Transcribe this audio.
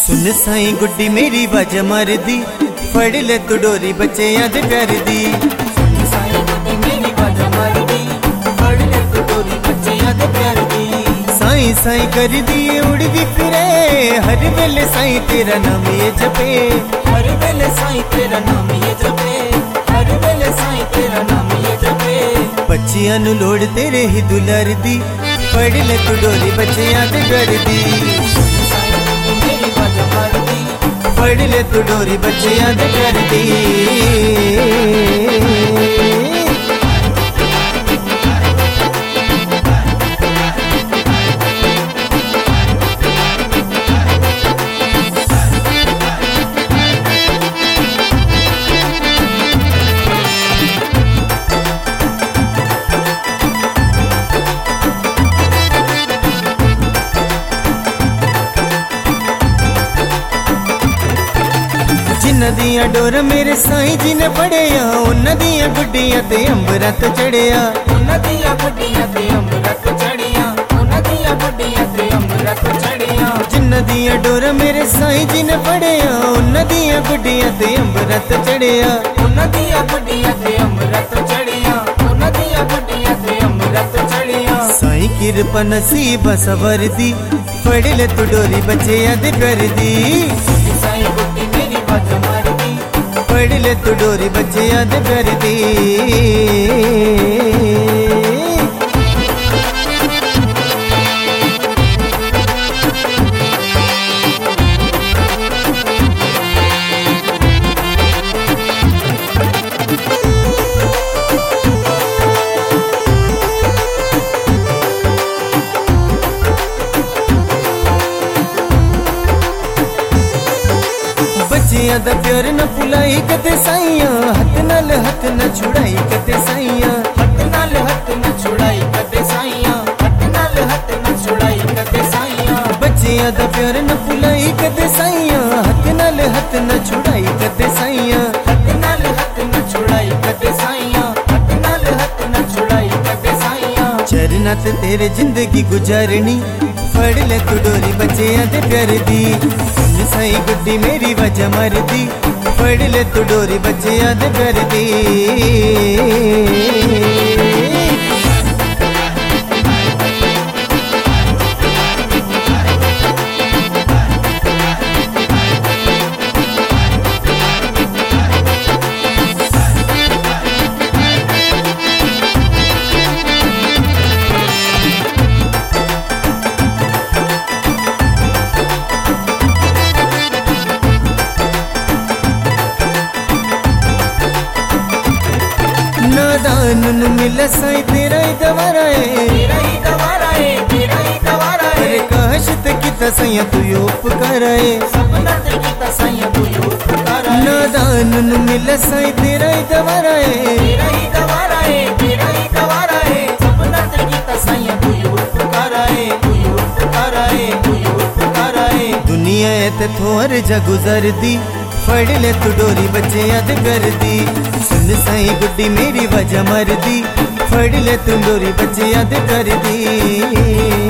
सुन साई गुड्डी मेरी वजह मरदी, फड़ ले तू डोरी बच्चे याद कर दी। सुन साई गुड्डी मेरी वजह मरदी, फड़ ले तू डोरी बच्चे याद कर दी। साई साई कर दिए उड़दी फिरे, हर वेले साई तेरा नाम ये जपे, हर वेले साई तेरा नाम ये जपे, हर वेले साई तेरा नाम ये जपे। बच्चियां नु लोड़ तेरे ही दुलर दी, फड़ ले तू डोरी बच्चे याद कर दी। फड़ ले तू डोरी बच्चे याद कर दी। नदियां डोर मेरे साई जी ने पढ़िया, नदियां गुड्डियां ते अंबरा तो चढ़िया, नदियां गुड्डियां ते अंबरा तो चढ़िया, नदियां गुड्डियां ते अंबरा तो चढ़िया। नदियां डोर मेरे साई जी ने पढ़िया, नदियां गुड्डियां ते अंबरा तो चढ़िया, नदियां गुड्डियां ते अंबरा तो चढ़िया, नदियां गुड्डियां ते अंबरा तो चढ़िया। साई कृपा नसीब सवर दी, फड़ ले तू डोरी बच्चे याद कर दी। साई गुड्डी मेरी वजह मरदी, फड़ ले तू डोरी बच्चे याद कर दी। बच्चियां दा प्यार न भुलाई कदे साइया, हथ नाल हथ न छुड़ाई कदे साइया, हथ नाल हथ न छुड़ाई कदे साइया, हथ नाल हथ न छुड़ाई कदे साइया। बच्चियां दा प्यार न भुलाई कदे साइया, हथ नाल हथ न छुड़ाई कदे साइया, हथ नाल हथ न छुड़ाई कदे साइया, हथ नाल हथ न छुड़ाई कदे साइया। चरना ते तेरे जिंदगी गुजारनी, फड़ ले तू डोरी बच्चे याद कर दी। सुन साई गुड्डी मेरी वजह मरदी, फड़ ले तू डोरी बच्चे याद कर दी। नादान नु मिले साई तेरा ही दवारा है, तेरा ही दवारा है, तेरा ही दवारा है। अरे काश ते किता सैया तू यो उपकार है, सपना ते किता सैया तू यो उपकार है। नादान नु मिले साई तेरा ही दवारा है, तेरा ही दवारा है, तेरा ही दवारा है। सपना ते किता सैया तू यो उपकार है, तू यो उपकार है, तू यो उपकार है। दुनिया ते थोर जा गुजर दी, फड़ ले तू डोरी बच्चे याद कर दी। सुन साई गुड्डी मेरी वजह मरदी, फड़ ले तू डोरी बच्चे याद कर दी।